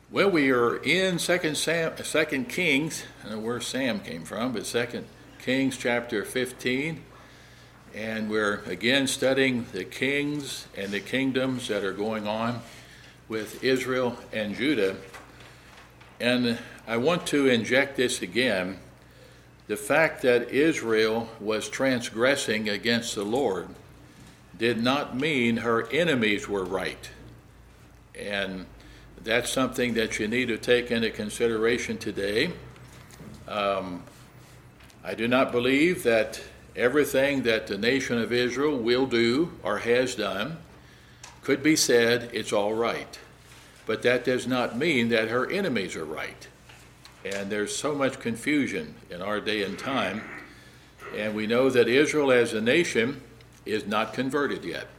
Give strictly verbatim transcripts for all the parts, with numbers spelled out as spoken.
Well, we are in Second Sam, Second Kings. I don't know where Sam came from, but Second Kings chapter fifteen, and we're again studying the kings and the kingdoms that are going on with Israel and Judah. And I want to inject this again: the fact that Israel was transgressing against the Lord did not mean her enemies were right, and that's something that you need to take into consideration today. Um, I do not believe that everything that the nation of Israel will do or has done could be said it's all right. But that does not mean that her enemies are right. And there's so much confusion in our day and time. And we know that Israel as a nation is not converted yet.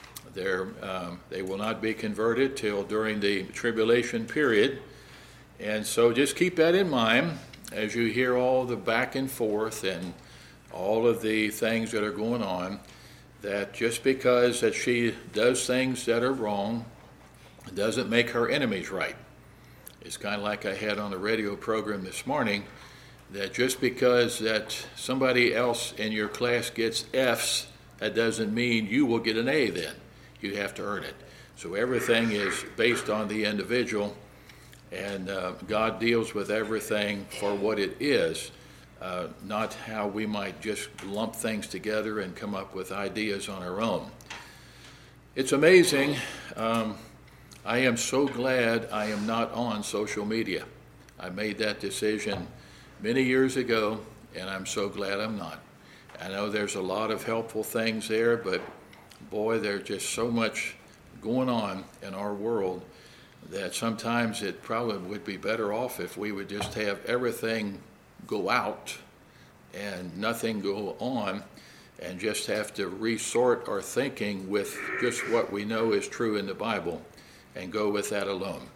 Um, they will not be converted till during the tribulation period. And so just keep that in mind as you hear all the back and forth and all of the things that are going on, that just because that she does things that are wrong doesn't make her enemies right. It's kind of like I had on the radio program this morning, that just because that somebody else in your class gets F's, that doesn't mean you will get an A then. You have to earn it. So everything is based on the individual, and uh, God deals with everything for what it is, uh, not how we might just lump things together and come up with ideas on our own. It's amazing. Um, I am so glad I am not on social media. I made that decision many years ago, and I'm so glad I'm not. I know there's a lot of helpful things there, but boy, there's just so much going on in our world that sometimes it probably would be better off if we would just have everything go out and nothing go on, and just have to resort our thinking with just what we know is true in the Bible and go with that alone.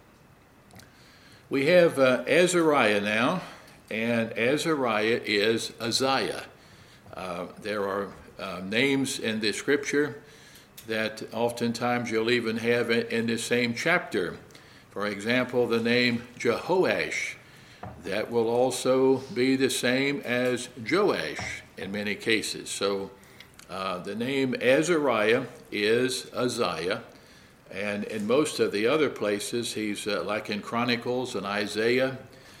We have uh, Azariah now, and Azariah is Uzziah. Uh, there are uh, names in the scripture that oftentimes you'll even have in the same chapter. For example, the name Jehoash. That will also be the same as Joash in many cases. So uh, the name Azariah is Uzziah, and in most of the other places, he's uh, like in Chronicles and Isaiah.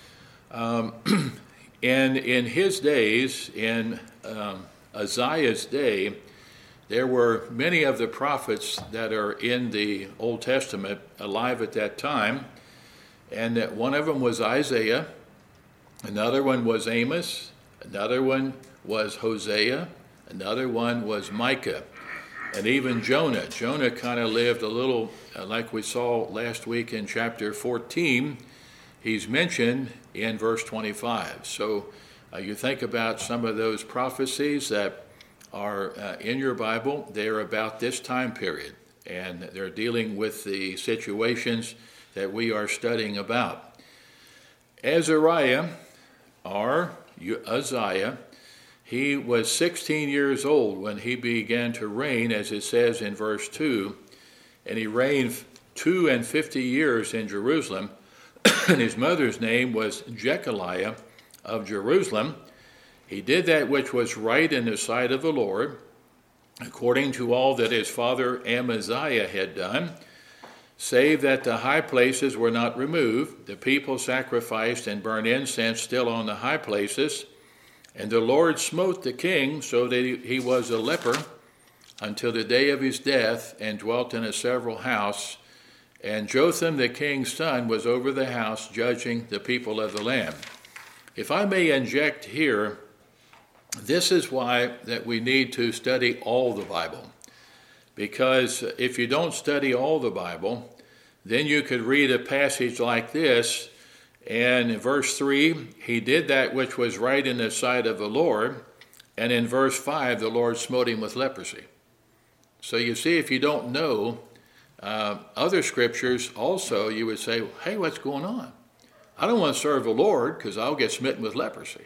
Um, and in his days, in um, Uzziah's day, there were many of the prophets that are in the Old Testament alive at that time, and that one of them was Isaiah, another one was Amos, another one was Hosea, another one was Micah, and even Jonah. Jonah kind of lived a little, uh, like we saw last week in chapter fourteen, he's mentioned in verse twenty-five. So uh, you think about some of those prophecies that are uh, in your Bible, they're about this time period, and they're dealing with the situations that we are studying about. Azariah, or Uzziah, he was sixteen years old when he began to reign, as it says in verse two, and he reigned two and fifty years in Jerusalem, and his mother's name was Jechaliah of Jerusalem. He did that which was right in the sight of the Lord, according to all that his father Amaziah had done, save that the high places were not removed. The people sacrificed and burned incense still on the high places. And the Lord smote the king so that he was a leper until the day of his death, and dwelt in a several house. And Jotham the king's son was over the house, judging the people of the land. If I may inject here, this is why that we need to study all the Bible. Because if you don't study all the Bible, then you could read a passage like this, and in verse three, he did that which was right in the sight of the Lord, and in verse five, the Lord smote him with leprosy. So you see, if you don't know uh, other scriptures also, you would say, hey, what's going on? I don't want to serve the Lord because I'll get smitten with leprosy.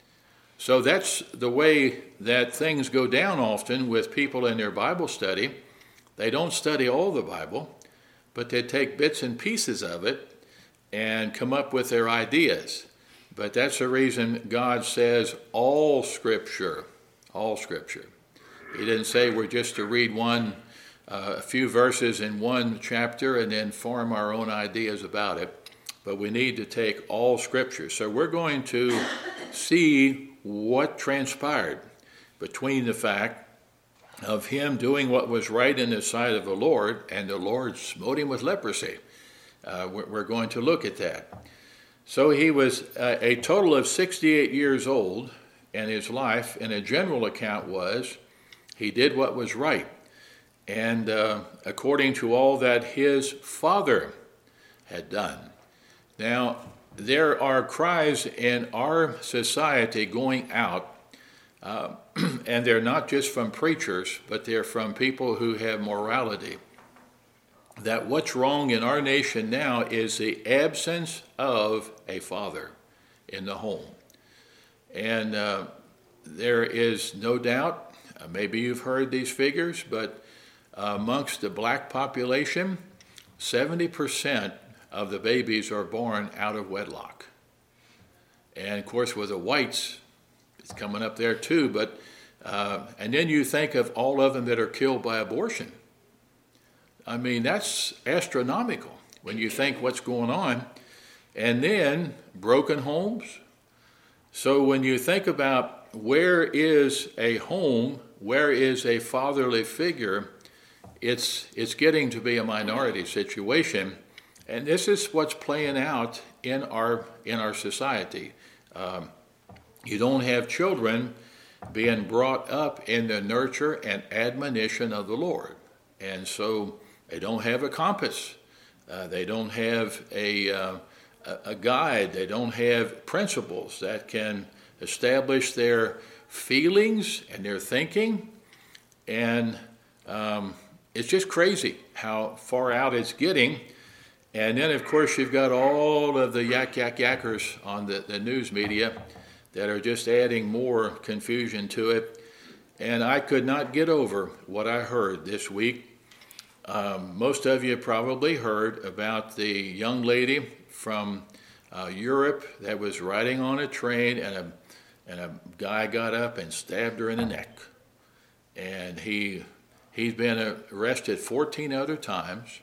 So that's the way that things go down often with people in their Bible study. They don't study all the Bible, but they take bits and pieces of it and come up with their ideas. But that's the reason God says all Scripture, all Scripture. He didn't say we're just to read one, uh, a few verses in one chapter and then form our own ideas about it. But we need to take all Scripture. So we're going to see what transpired between the fact of him doing what was right in the sight of the Lord and the Lord smote him with leprosy. Uh, we're going to look at that. So he was uh, a total of sixty-eight years old, and his life, in a general account, was he did what was right. And uh, according to all that his father had done. Now, there are cries in our society going out, uh, and they're not just from preachers, but they're from people who have morality, that what's wrong in our nation now is the absence of a father in the home. And uh, there is no doubt, uh, maybe you've heard these figures, but uh, amongst the black population, seventy percent of the babies are born out of wedlock. And of course with the whites, it's coming up there too, but uh, and then you think of all of them that are killed by abortion. I mean, that's astronomical when you think what's going on. And then broken homes. So when you think about where is a home, where is a fatherly figure, it's it's getting to be a minority situation. And this is what's playing out in our in our society. Um, you don't have children being brought up in the nurture and admonition of the Lord. And so they don't have a compass. Uh, they don't have a, uh, a guide. They don't have principles that can establish their feelings and their thinking. And um, it's just crazy how far out it's getting. And then, of course, you've got all of the yak, yak, yackers on the, the news media that are just adding more confusion to it. And I could not get over what I heard this week. Um, most of you probably heard about the young lady from uh, Europe that was riding on a train, and a, and a guy got up and stabbed her in the neck. And he, he's been arrested fourteen other times.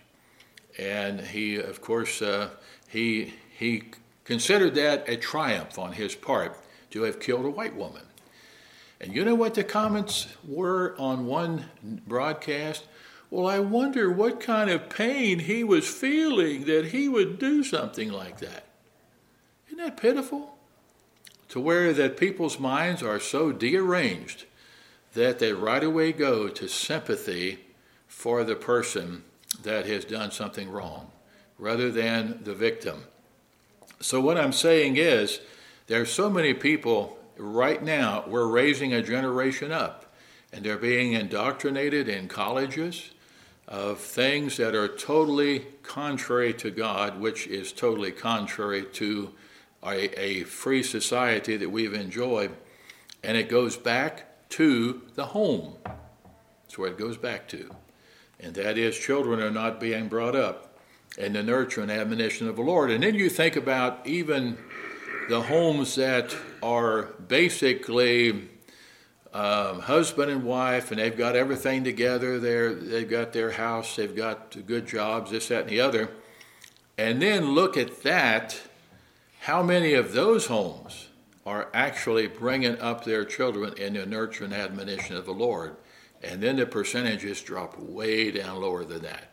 And he, of course, uh, he he considered that a triumph on his part to have killed a white woman. And you know what the comments were on one broadcast? Well, I wonder what kind of pain he was feeling that he would do something like that. Isn't that pitiful? To where that people's minds are so dearranged that they right away go to sympathy for the person that has done something wrong, rather than the victim. So what I'm saying is, there are so many people right now, we're raising a generation up, and they're being indoctrinated in colleges of things that are totally contrary to God, which is totally contrary to a, a free society that we've enjoyed. And it goes back to the home. That's where it goes back to. And that is, children are not being brought up in the nurture and admonition of the Lord. And then you think about even the homes that are basically um, husband and wife, and they've got everything together. They're, they've got their house, they've got good jobs, this, that, and the other. And then look at that. How many of those homes are actually bringing up their children in the nurture and admonition of the Lord? And then the percentages drop way down lower than that.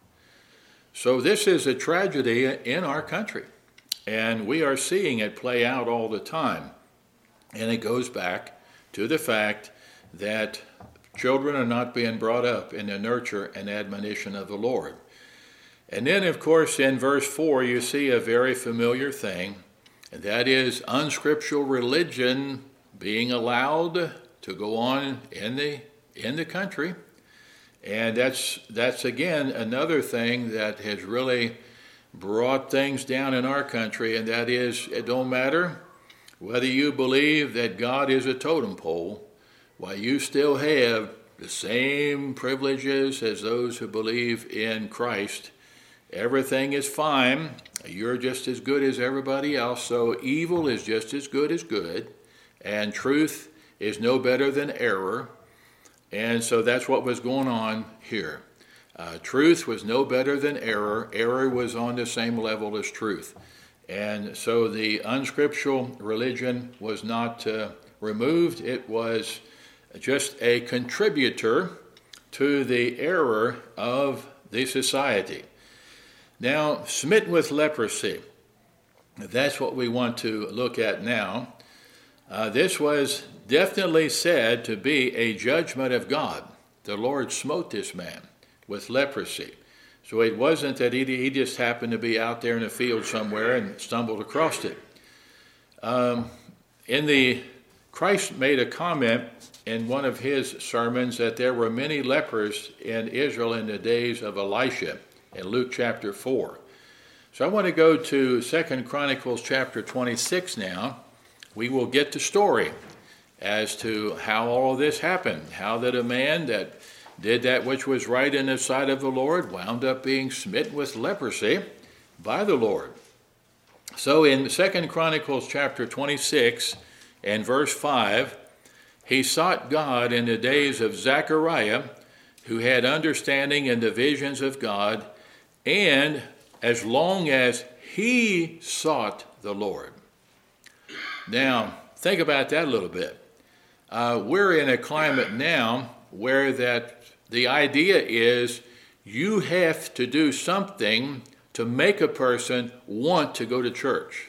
So this is a tragedy in our country. And we are seeing it play out all the time. And it goes back to the fact that children are not being brought up in the nurture and admonition of the Lord. And then, of course, in verse four, you see a very familiar thing, and that is unscriptural religion being allowed to go on in the in the country. And that's that's again another thing that has really brought things down in our country, and that is, it don't matter whether you believe that God is a totem pole, while you still have the same privileges as those who believe in Christ, everything is fine. You're just as good as everybody else. So evil is just as good as good. And truth is no better than error. And so that's what was going on here. Uh, truth was no better than error. Error was on the same level as truth. And so the unscriptural religion was not uh, removed. It was just a contributor to the error of the society. Now, smitten with leprosy, that's what we want to look at now. Uh, this was definitely said to be a judgment of God. The Lord smote this man with leprosy. So it wasn't that he, he just happened to be out there in a field somewhere and stumbled across it. Um, in the Christ made a comment in one of his sermons that there were many lepers in Israel in the days of Elisha in Luke chapter four. So I want to go to Second Chronicles chapter twenty-six now. We will get the story as to how all of this happened, how that a man that did that which was right in the sight of the Lord wound up being smitten with leprosy by the Lord. So in Second Chronicles chapter twenty-six and verse five, he sought God in the days of Zechariah, who had understanding in the visions of God, and as long as he sought the Lord. Now, think about that a little bit. Uh, we're in a climate now where that the idea is you have to do something to make a person want to go to church.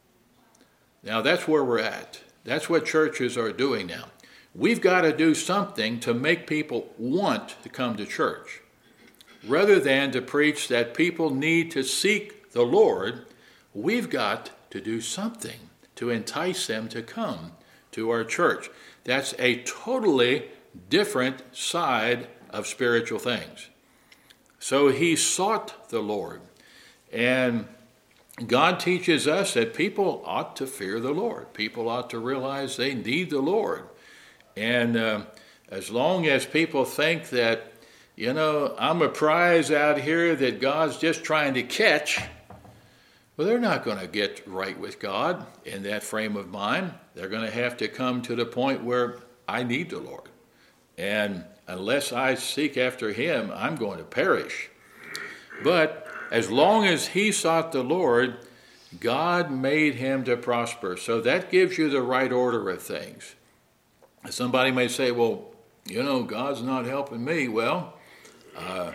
Now, that's where we're at. That's what churches are doing now. We've got to do something to make people want to come to church, rather than to preach that people need to seek the Lord. We've got to do something to entice them to come to our church. That's a totally different side of spiritual things. So he sought the Lord. And God teaches us that people ought to fear the Lord. People ought to realize they need the Lord. And uh, as long as people think that, you know, I'm a prize out here that God's just trying to catch, well, they're not going to get right with God in that frame of mind. They're going to have to come to the point where I need the Lord. And unless I seek after him, I'm going to perish. But as long as he sought the Lord, God made him to prosper. So that gives you the right order of things. Somebody may say, well, you know, God's not helping me. Well, uh,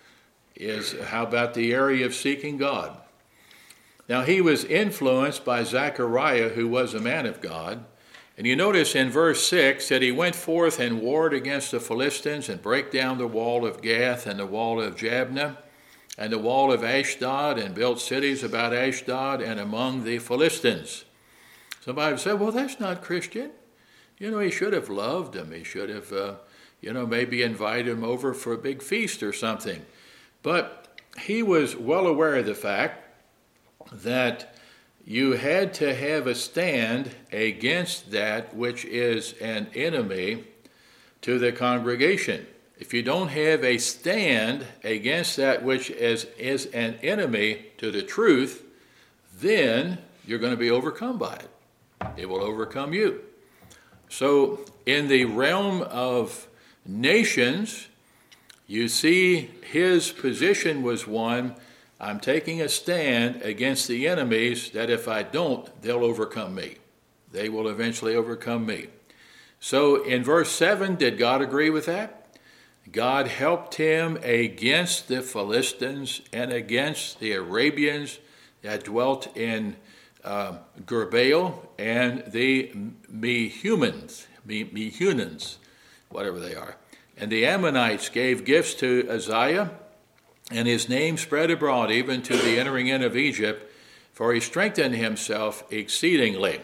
is how about the area of seeking God? Now, he was influenced by Zechariah, who was a man of God. And you notice in verse six that he went forth and warred against the Philistines and brake down the wall of Gath and the wall of Jabneh and the wall of Ashdod, and built cities about Ashdod and among the Philistines. Somebody would say, well, that's not Christian. You know, he should have loved them. He should have, uh, you know, maybe invited them over for a big feast or something. But he was well aware of the fact that you had to have a stand against that which is an enemy to the congregation. If you don't have a stand against that which is, is an enemy to the truth, then you're going to be overcome by it. It will overcome you. So in the realm of nations, you see his position was one, I'm taking a stand against the enemies that if I don't, they'll overcome me. They will eventually overcome me. So in verse seven, did God agree with that? God helped him against the Philistines and against the Arabians that dwelt in uh, Gerbaal and the Mehumans, Mehunans, whatever they are. And the Ammonites gave gifts to Uzziah, and his name spread abroad even to the entering in of Egypt, for he strengthened himself exceedingly.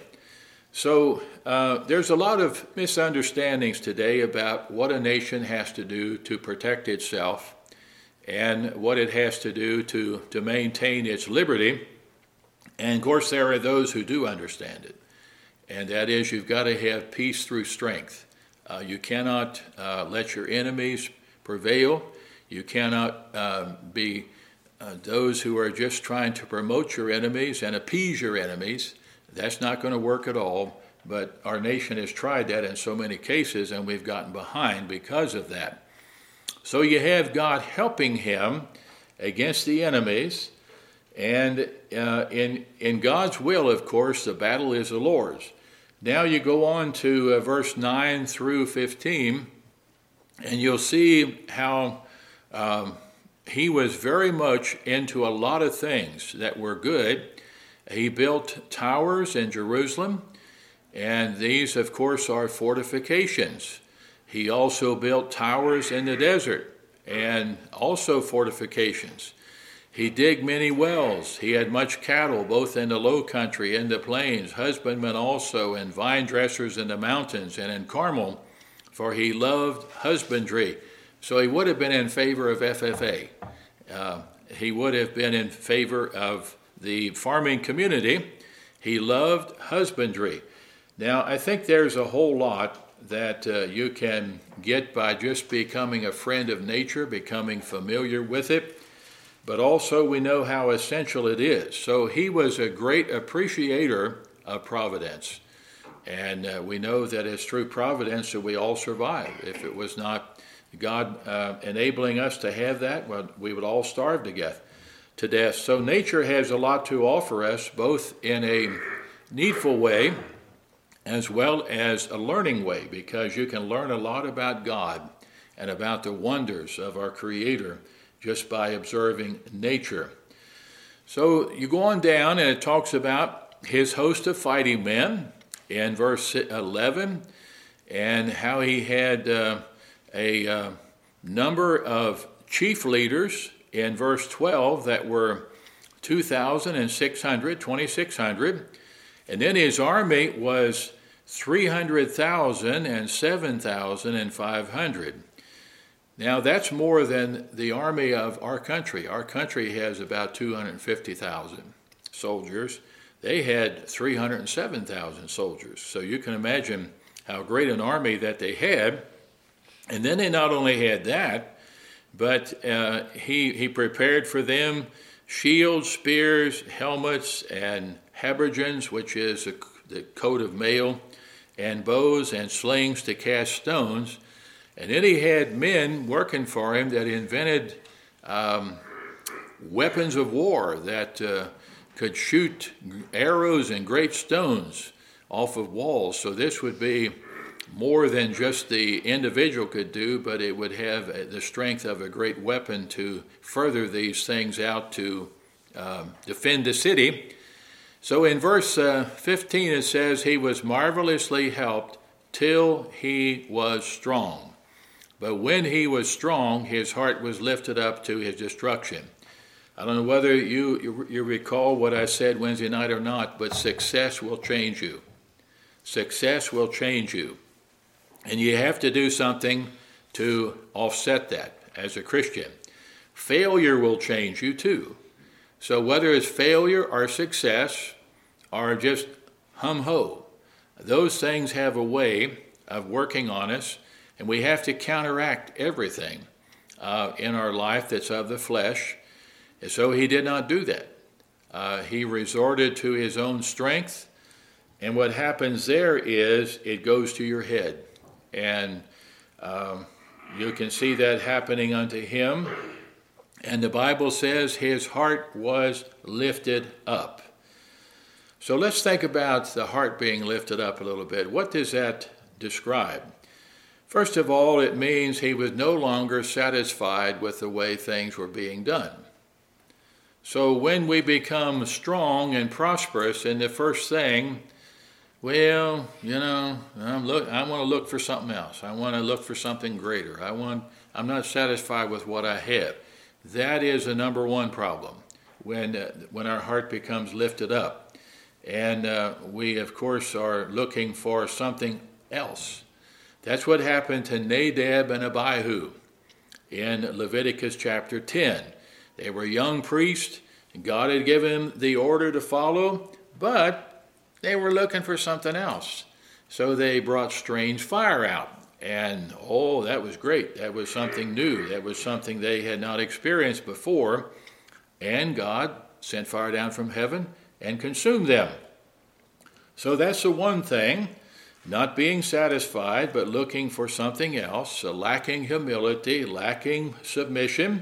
So uh, there's a lot of misunderstandings today about what a nation has to do to protect itself and what it has to do to, to maintain its liberty. And of course, there are those who do understand it. And that is, you've got to have peace through strength. Uh, you cannot uh, let your enemies prevail. You cannot uh, be uh, those who are just trying to promote your enemies and appease your enemies. That's not going to work at all. But our nation has tried that in so many cases, and we've gotten behind because of that. So you have God helping him against the enemies. And uh, in, in God's will, of course, the battle is the Lord's. Now you go on to uh, verse nine through fifteen, and you'll see how um, he was very much into a lot of things that were good. He built towers in Jerusalem, and these, of course, are fortifications. He also built towers in the desert, and also fortifications. He digged many wells. He had much cattle, both in the low country and the plains, husbandmen also, and vine dressers in the mountains and in Carmel, for he loved husbandry. So he would have been in favor of F F A. Uh, he would have been in favor of the farming community. He loved husbandry. Now, I think there's a whole lot that uh, you can get by just becoming a friend of nature, becoming familiar with it. But also we know how essential it is. So he was a great appreciator of providence. And uh, we know that it's through providence that we all survive. If it was not God uh, enabling us to have that, well, we would all starve to death. To death. So nature has a lot to offer us, both in a needful way as well as a learning way, because you can learn a lot about God and about the wonders of our Creator just by observing nature. So you go on down and it talks about his host of fighting men in verse eleven, and how he had uh, a uh, number of chief leaders in verse twelve that were two thousand six hundred, twenty-six hundred, and then his army was three hundred thousand and seven thousand five hundred. Now, that's more than the army of our country. Our country has about two hundred fifty thousand soldiers. They had three hundred seven thousand soldiers. So you can imagine how great an army that they had. And then they not only had that, but uh, he, he prepared for them shields, spears, helmets, and habergeons, which is a, the coat of mail, and bows and slings to cast stones. And then he had men working for him that invented um, weapons of war that uh, could shoot arrows and great stones off of walls. So this would be more than just the individual could do, but it would have the strength of a great weapon to further these things out to um, defend the city. So in verse uh, fifteen it says, he was marvelously helped till he was strong. But when he was strong, his heart was lifted up to his destruction. I don't know whether you, you, you recall what I said Wednesday night or not, but success will change you. Success will change you. And you have to do something to offset that as a Christian. Failure will change you too. So whether it's failure or success or just hum-ho, those things have a way of working on us. And we have to counteract everything uh, in our life that's of the flesh. And so he did not do that. Uh, he resorted to his own strength. And what happens there is it goes to your head. And um, you can see that happening unto him. And the Bible says his heart was lifted up. So let's think about the heart being lifted up a little bit. What does that describe? First of all, it means he was no longer satisfied with the way things were being done. So when we become strong and prosperous, and the first thing, well, you know, I'm look, I want to look for something else. I want to look for something greater. I want, I'm not satisfied with what I have. That is the number one problem when, uh, when our heart becomes lifted up. And uh, we, of course, are looking for something else. That's what happened to Nadab and Abihu in Leviticus chapter ten. They were young priests, and God had given them the order to follow, but they were looking for something else. So they brought strange fire out. And, oh, that was great. That was something new. That was something they had not experienced before. and God sent fire down from heaven and consumed them. So that's the one thing, not being satisfied, but looking for something else, lacking humility, lacking submission.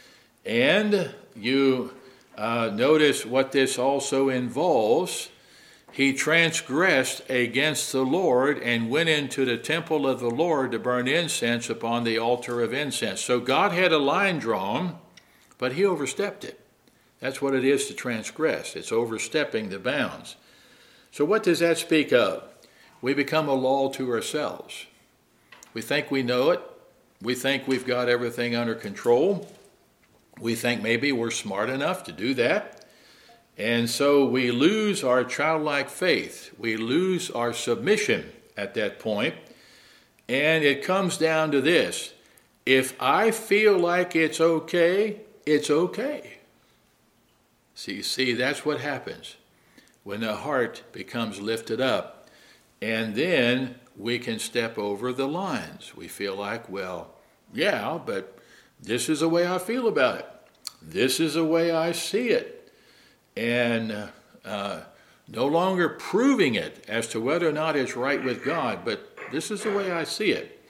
And you uh, notice what this also involves. He transgressed against the Lord and went into the temple of the Lord to burn incense upon the altar of incense. So God had a line drawn, but he overstepped it. That's what it is to transgress. It's overstepping the bounds. So what does that speak of? We become a law to ourselves. We think we know it. We think we've got everything under control. We think maybe we're smart enough to do that. And so we lose our childlike faith. We lose our submission at that point. And it comes down to this. If I feel like it's okay, it's okay. So you see, that's what happens when the heart becomes lifted up. And then we can step over the lines. We feel like, well, yeah, but this is the way I feel about it. This is the way I see it. And uh, uh, no longer proving it as to whether or not it's right with God, but this is the way I see it.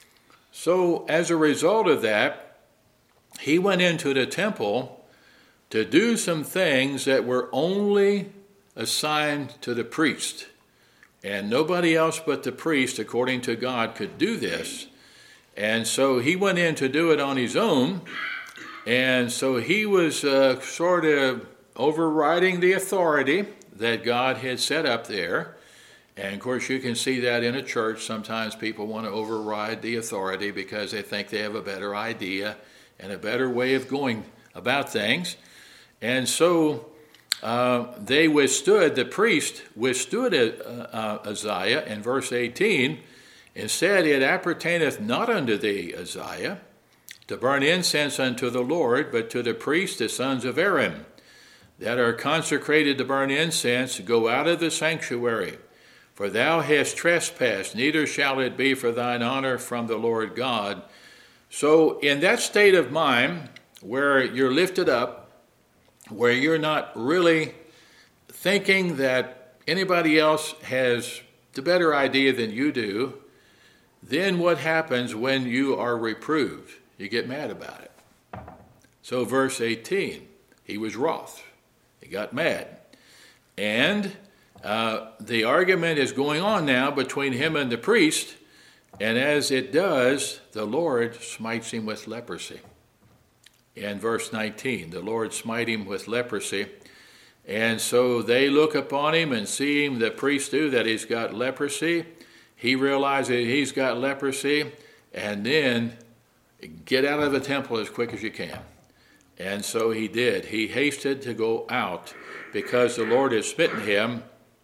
So as a result of that, he went into the temple to do some things that were only assigned to the priest. And nobody else but the priest, according to God, could do this. And so he went in to do it on his own. And so he was uh, sort of overriding the authority that God had set up there. And of course you can see that in a church. Sometimes people want to override the authority because they think they have a better idea and a better way of going about things. And so uh, they withstood, the priest withstood uh, uh, Uzziah in verse eighteen, and said, It appertaineth not unto thee, Uzziah, to burn incense unto the Lord, but to the priests, the sons of Aaron, that are consecrated to burn incense, go out of the sanctuary. For thou hast trespassed, neither shall it be for thine honor from the Lord God. So in that state of mind, where you're lifted up, where you're not really thinking that anybody else has the better idea than you do, then what happens when you are reproved? You get mad about it. So verse eighteen, he was wroth. He got mad. And uh, the argument is going on now between him and the priest, and as it does, the Lord smites him with leprosy. In verse nineteen, the Lord smite him with leprosy. And so they look upon him and see him, the priest do, that he's got leprosy. He realizes he's got leprosy, and then get out of the temple as quick as you can. And so he did. He hasted to go out because the Lord had smitten him.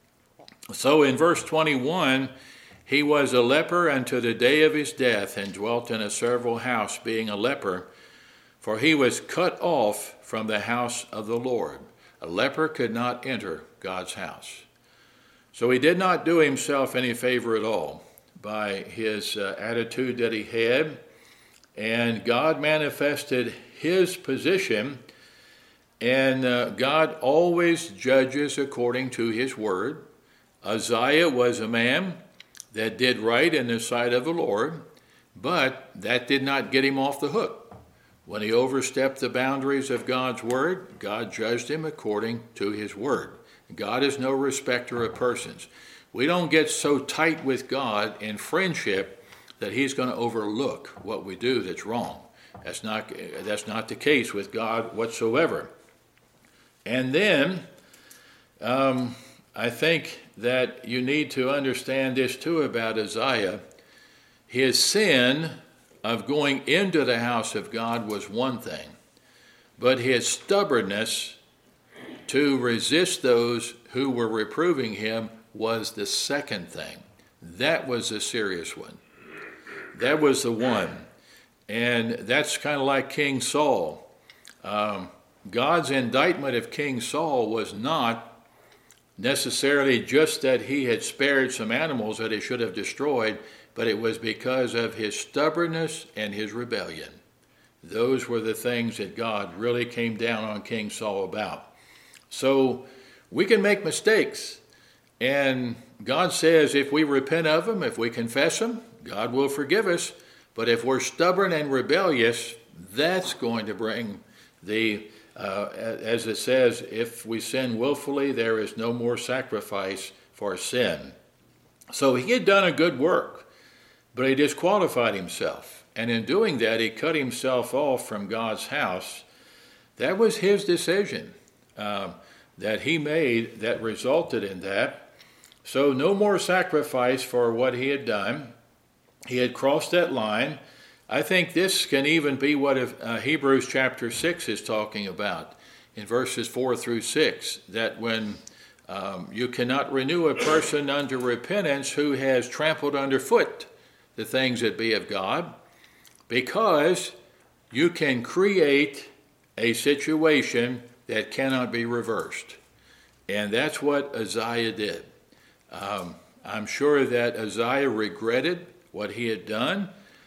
So in verse twenty-one, he was a leper unto the day of his death, and dwelt in a several house, being a leper, for he was cut off from the house of the Lord. A leper could not enter God's house. So he did not do himself any favor at all by his uh, attitude that he had. And God manifested his position, and uh, God always judges according to his word. Uzziah was a man that did right in the sight of the Lord, but that did not get him off the hook. When he overstepped the boundaries of God's word, God judged him according to his word. God is no respecter of persons. We don't get so tight with God in friendship that he's going to overlook what we do that's wrong. That's not, that's not the case with God whatsoever. And then um, I think that you need to understand this too about Uzziah. His sin of going into the house of God was one thing, but his stubbornness to resist those who were reproving him was the second thing. That was a serious one. That was the one. And that's kind of like King Saul. Um, God's indictment of King Saul was not necessarily just that he had spared some animals that he should have destroyed, but it was because of his stubbornness and his rebellion. those were the things that God really came down on King Saul about. So we can make mistakes, and God says if we repent of them, if we confess them, God will forgive us. But if we're stubborn and rebellious, that's going to bring the, uh, as it says, if we sin willfully, there is no more sacrifice for sin. So he had done a good work, but he disqualified himself. And in doing that, he cut himself off from God's house. That was his decision uh, that he made that resulted in that. So no more sacrifice for what he had done. He had crossed that line. I think this can even be what uh, Hebrews chapter six is talking about in verses four through six, that when um, you cannot renew a person unto repentance who has trampled underfoot the things that be of God, because you can create a situation that cannot be reversed. And that's what Uzziah did. Um, I'm sure that Uzziah regretted what he had done,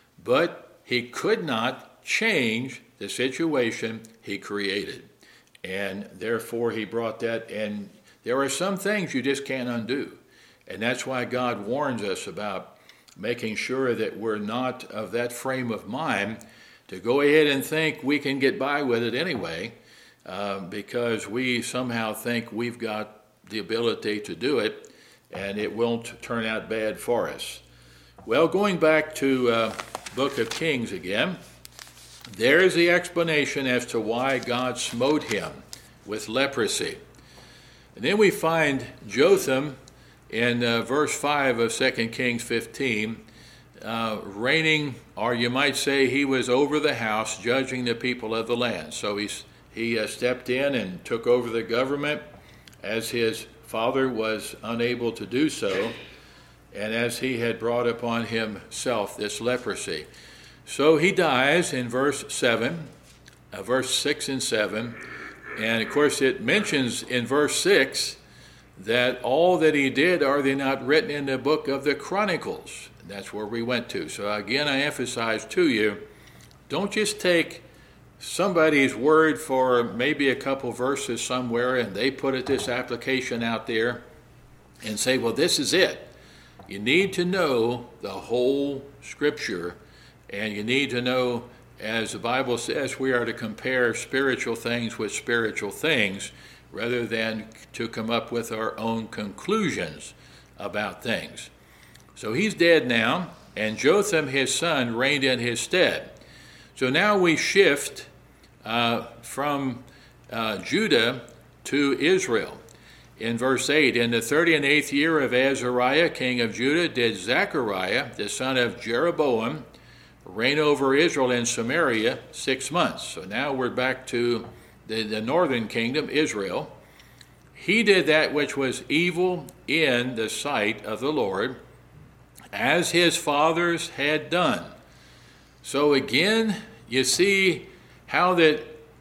but he could not change the situation he created. And therefore he brought that, and there are some things you just can't undo. And that's why God warns us about making sure that we're not of that frame of mind to go ahead and think we can get by with it anyway, uh, because we somehow think we've got the ability to do it, and it won't turn out bad for us. Well, going back to uh, Book of Kings again, there's the explanation as to why God smote him with leprosy. And then we find Jotham in uh, verse five of Second Kings fifteen, uh, reigning, or you might say he was over the house, judging the people of the land. So he's, he uh, stepped in and took over the government as his father was unable to do so, and as he had brought upon himself this leprosy. So he dies in verse seven, uh, verse six and seven, and of course it mentions in verse six that all that he did are they not written in the book of the Chronicles. That's where we went to. So again, I emphasize to you, don't just take somebody's word for maybe a couple verses somewhere and they put it, this application out there and say, well, this is it. You need to know the whole scripture, and you need to know, as the Bible says, we are to compare spiritual things with spiritual things rather than to come up with our own conclusions about things. So he's dead now, and Jotham, his son, reigned in his stead. So now we shift uh, from uh, Judah to Israel. In verse eight, in the thirty and eighth year of Azariah, king of Judah, did Zechariah, the son of Jeroboam, reign over Israel in Samaria six months. So now we're back to the, the northern kingdom, Israel. He did that which was evil in the sight of the Lord, as his fathers had done. So again, you see how that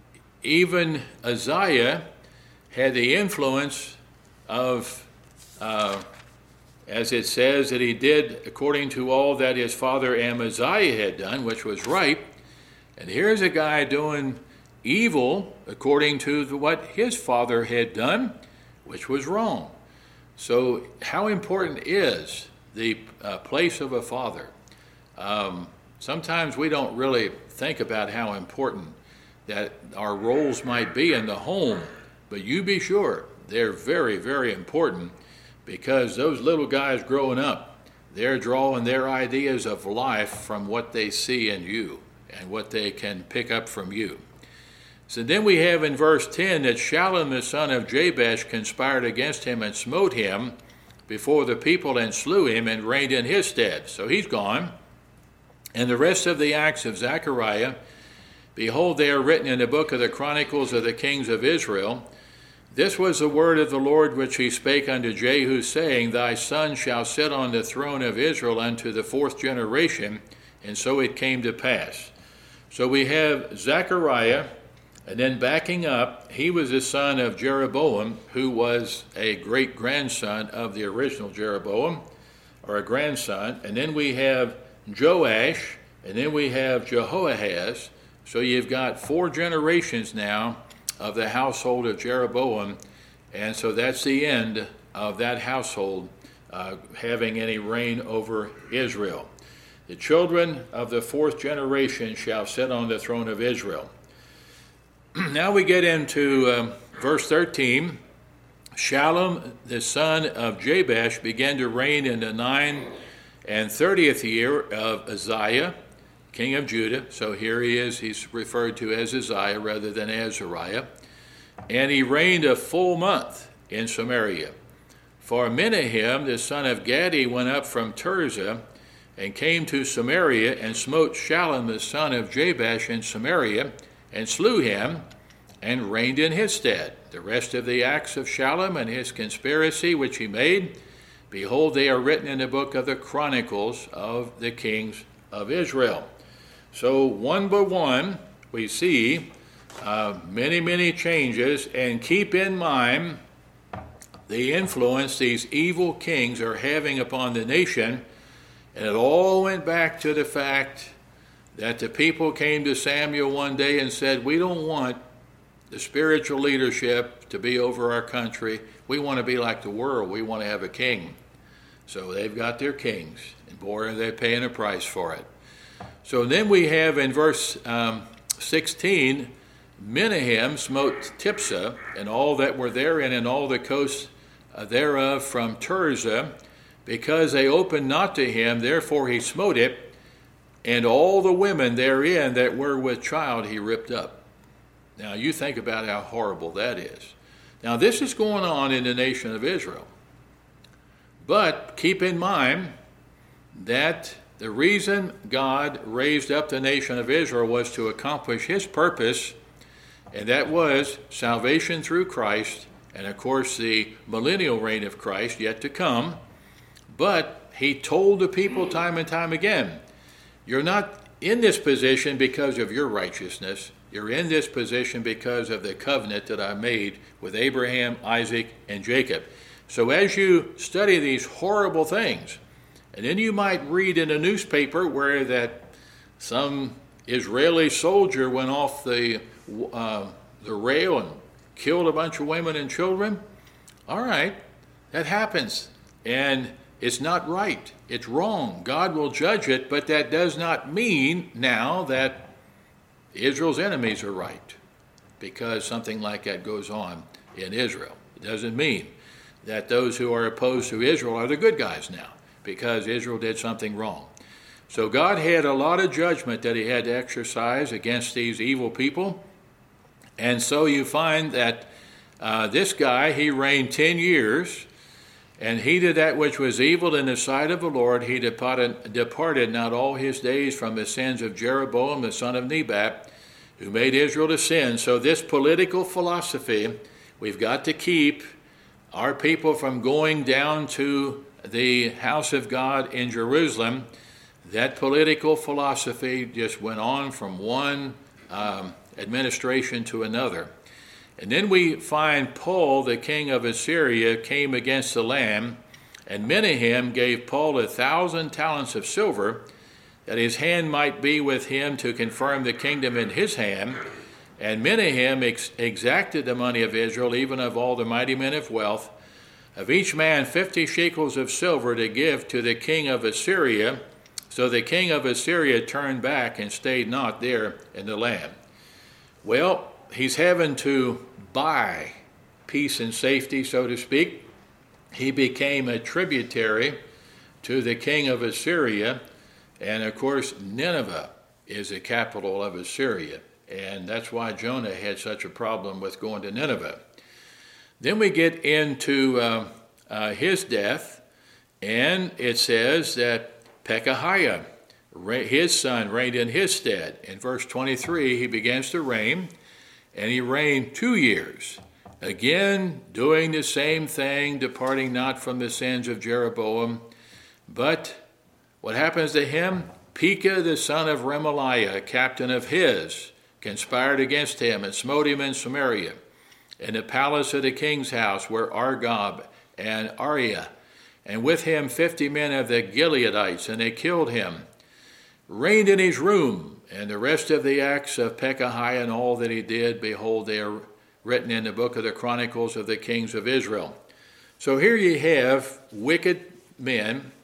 even Uzziah had the influence of, uh, as it says, that he did according to all that his father Amaziah had done, which was right. And here's a guy doing evil according to the, what his father had done, which was wrong. So how important is the uh, place of a father? Um, sometimes we don't really think about how important that our roles might be in the home, but you be sure they're very, very important, because those little guys growing up, they're drawing their ideas of life from what they see in you and what they can pick up from you. So then we have in verse ten that Shallum the son of Jabesh conspired against him and smote him before the people and slew him and reigned in his stead. So he's gone. And the rest of the acts of Zechariah, behold, they are written in the book of the Chronicles of the kings of Israel. This was the word of the Lord which he spake unto Jehu, saying, Thy son shall sit on the throne of Israel unto the fourth generation. And so it came to pass. So we have Zechariah, and then backing up, he was the son of Jeroboam, who was a great-grandson of the original Jeroboam, or a grandson. And then we have Joash, and then we have Jehoahaz, So you've got four generations now of the household of Jeroboam, and so that's the end of that household uh, having any reign over Israel. The children of the fourth generation shall sit on the throne of Israel. Now we get into um, verse thirteen. Shallum, the son of Jabesh, began to reign in the nine and thirtieth year of Uzziah, king of Judah. So here he is, he's referred to as Uzziah rather than Azariah. And he reigned a full month in Samaria. For Menahem, the son of Gadi, went up from Tirzah and came to Samaria and smote Shallum, the son of Jabesh, in Samaria, and slew him, and reigned in his stead. The rest of the acts of Shallum and his conspiracy which he made, behold, they are written in the book of the Chronicles of the kings of Israel. So one by one, we see uh, many, many changes, and keep in mind the influence these evil kings are having upon the nation. And it all went back to the fact that the people came to Samuel one day and said, we don't want the spiritual leadership to be over our country. We want to be like the world. We want to have a king. So they've got their kings, and boy, are they paying a price for it. So then we have in verse um, sixteen, Menahem smote Tiphsah, and all that were therein, and all the coasts thereof from Tirzah, because they opened not to him, therefore he smote it, and all the women therein that were with child he ripped up. Now you think about how horrible that is. Now this is going on in the nation of Israel. But keep in mind that the reason God raised up the nation of Israel was to accomplish his purpose, and that was salvation through Christ, and of course the millennial reign of Christ yet to come. But he told the people time and time again, you're not in this position because of your righteousness. You're in this position because of the covenant that I made with Abraham, Isaac, and Jacob. So as you study these horrible things, and then you might read in a newspaper where that some Israeli soldier went off the uh, the rail and killed a bunch of women and children. All right, that happens. And it's not right. It's wrong. God will judge it, but that does not mean now that Israel's enemies are right because something like that goes on in Israel. It doesn't mean that those who are opposed to Israel are the good guys now because Israel did something wrong. So God had a lot of judgment that he had to exercise against these evil people. And so you find that uh, this guy, he reigned ten years, and he did that which was evil in the sight of the Lord. He departed, departed not all his days from the sins of Jeroboam, the son of Nebat, who made Israel to sin. So this political philosophy, we've got to keep our people from going down to the house of God in Jerusalem. That political philosophy just went on from one um, administration to another. And then we find Paul, the king of Assyria, came against the land, and Menahem gave Paul a thousand talents of silver, that his hand might be with him to confirm the kingdom in his hand. And Menahem ex- exacted the money of Israel, even of all the mighty men of wealth, of each man fifty shekels of silver to give to the king of Assyria. So the king of Assyria turned back and stayed not there in the land. Well, he's having to buy peace and safety, so to speak. He became a tributary to the king of Assyria. And of course, Nineveh is the capital of Assyria. And that's why Jonah had such a problem with going to Nineveh. Then we get into uh, uh, his death. And it says that Pekahiah, his son, reigned in his stead. In verse twenty-three, he begins to reign. And he reigned two years, again doing the same thing, departing not from the sins of Jeroboam. But what happens to him? Pekah, the son of Remaliah, a captain of his, conspired against him and smote him in Samaria. In the palace of the king's house were Argob and Ariah, and with him fifty men of the Gileadites, and they killed him. Reigned in his room, And the rest of the acts of Pekahiah and all that he did, behold, they are written in the book of the Chronicles of the Kings of Israel. So here you have wicked men,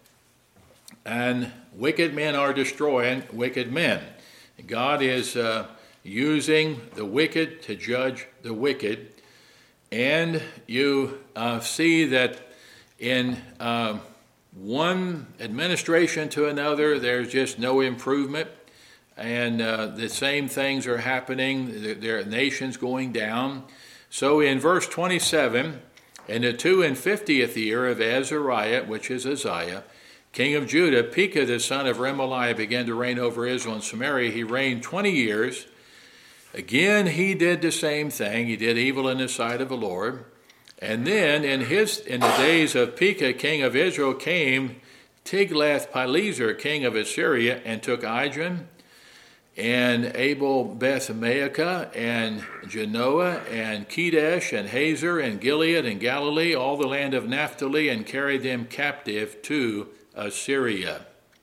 and wicked men are destroying wicked men. God is uh, using the wicked to judge the wicked. And you uh, see that in uh, one administration to another, there's just no improvement. And uh, the same things are happening. There are nations going down. So in verse twenty-seven, in the two and fiftieth year of Azariah, which is Uzziah, king of Judah, Pekah the son of Remaliah began to reign over Israel and Samaria. He reigned twenty years. Again, he did the same thing. He did evil in the sight of the Lord. And then in his in the days of Pekah, king of Israel, came Tiglath-Pileser, king of Assyria, and took Ijon, and Abel Beth Maacah, and Genoa, and Kedesh, and Hazor, and Gilead, and Galilee, all the land of Naphtali, and carried them captive to Assyria.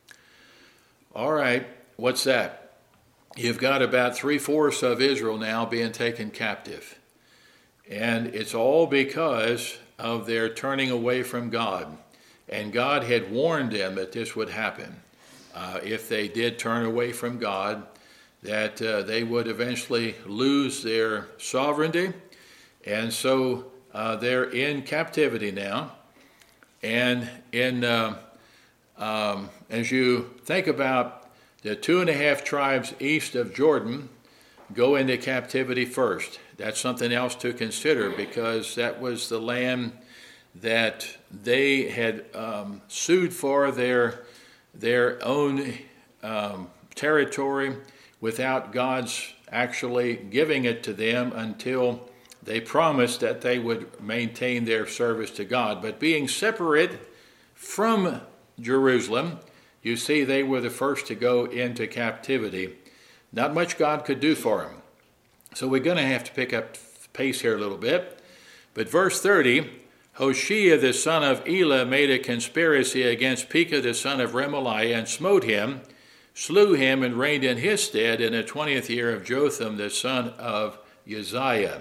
All right, what's that? You've got about three-fourths of Israel now being taken captive. And it's all because of their turning away from God. And God had warned them that this would happen. Uh, if they did turn away from God, that uh, they would eventually lose their sovereignty. And so uh, they're in captivity now. And in uh, um, as you think about the two and a half tribes east of Jordan go into captivity first. That's something else to consider, because that was the land that they had um, sued for their, their own um, territory, without God's actually giving it to them until they promised that they would maintain their service to God. But being separate from Jerusalem, you see they were the first to go into captivity. Not much God could do for them. So we're going to have to pick up pace here a little bit. But verse thirty, Hoshea the son of Elah made a conspiracy against Pekah the son of Remaliah, and smote him, slew him, and reigned in his stead in the twentieth year of Jotham the son of Uzziah.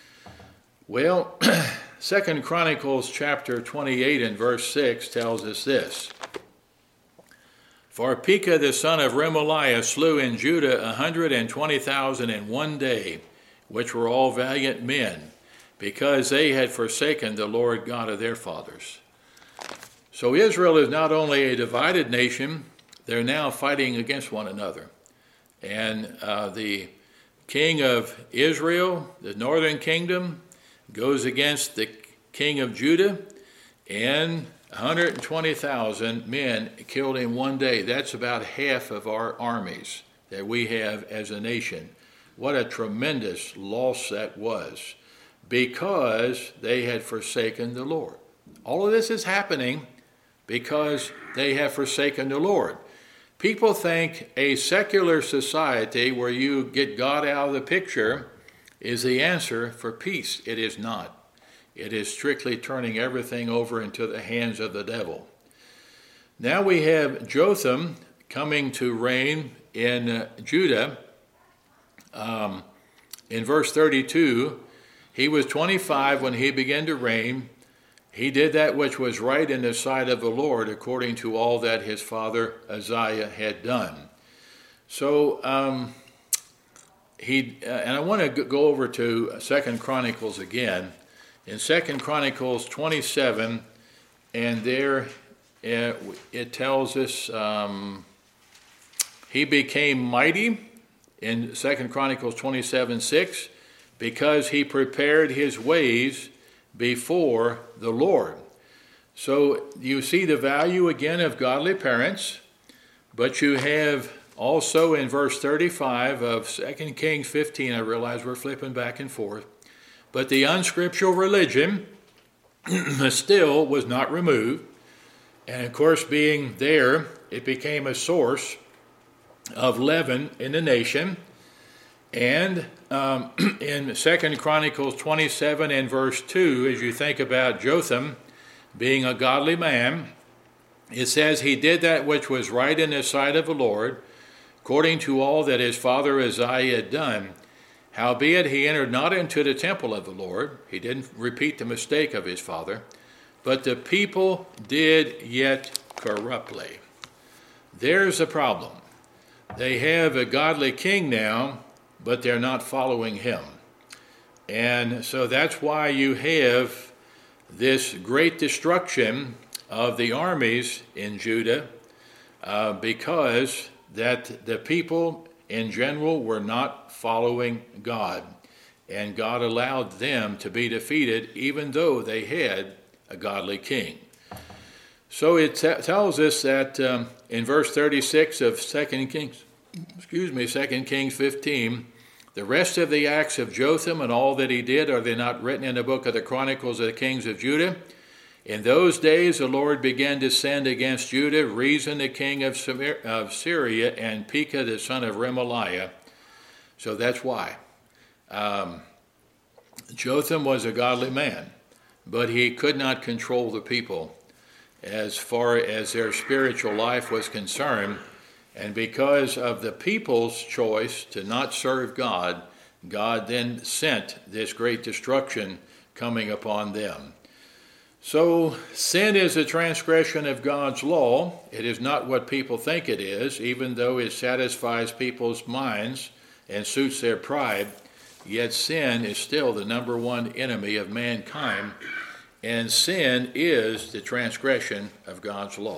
Well, Second Chronicles chapter twenty-eight and verse six tells us this. For Pekah the son of Remaliah slew in Judah a hundred and twenty thousand in one day, which were all valiant men, because they had forsaken the Lord God of their fathers. So Israel is not only a divided nation, they're now fighting against one another. And uh, the king of Israel, the northern kingdom, goes against the king of Judah, and one hundred twenty thousand men killed in one day. That's about half of our armies that we have as a nation. What a tremendous loss that was, because they had forsaken the Lord. All of this is happening because they have forsaken the Lord. People think a secular society where you get God out of the picture is the answer for peace. It is not. It is strictly turning everything over into the hands of the devil. Now we have Jotham coming to reign in uh, Judah. Um, in verse thirty-two, he was twenty-five when he began to reign. He did that which was right in the sight of the Lord, according to all that his father Uzziah had done. So um, he, uh, and I want to go over to Second Chronicles again. In Second Chronicles twenty-seven, and there uh, it tells us um, he became mighty in Second Chronicles twenty-seven six, because he prepared his ways before the Lord. So you see the value again of godly parents, but you have also in verse thirty-five of Second Kings fifteen, I realize we're flipping back and forth, but the unscriptural religion still was not removed. And of course, being there, it became a source of leaven in the nation. And um, in Second Chronicles twenty-seven and verse two, as you think about Jotham being a godly man, it says he did that which was right in the sight of the Lord. Of according to all that his father Uzziah had done. Howbeit he entered not into the temple of the Lord. He didn't repeat the mistake of his father. But the people did yet corruptly. There's a problem. They have a godly king now, but they're not following him. And so that's why you have this great destruction of the armies in Judah, uh, because that the people in general were not following God. And God allowed them to be defeated even though they had a godly king. So it t- tells us that um, in verse thirty-six of Second Kings, excuse me, Second Kings fifteen, the rest of the acts of Jotham and all that he did, are they not written in the book of the Chronicles of the Kings of Judah? In those days the Lord began to send against Judah Rezin the king of, Syria, of Syria and Pekah the son of Remaliah. So that's why. Um, Jotham was a godly man, but he could not control the people as far as their spiritual life was concerned. And because of the people's choice to not serve God, God then sent this great destruction coming upon them. So sin is a transgression of God's law. It is not what people think it is, even though it satisfies people's minds and suits their pride. Yet sin is still the number one enemy of mankind, and sin is the transgression of God's law.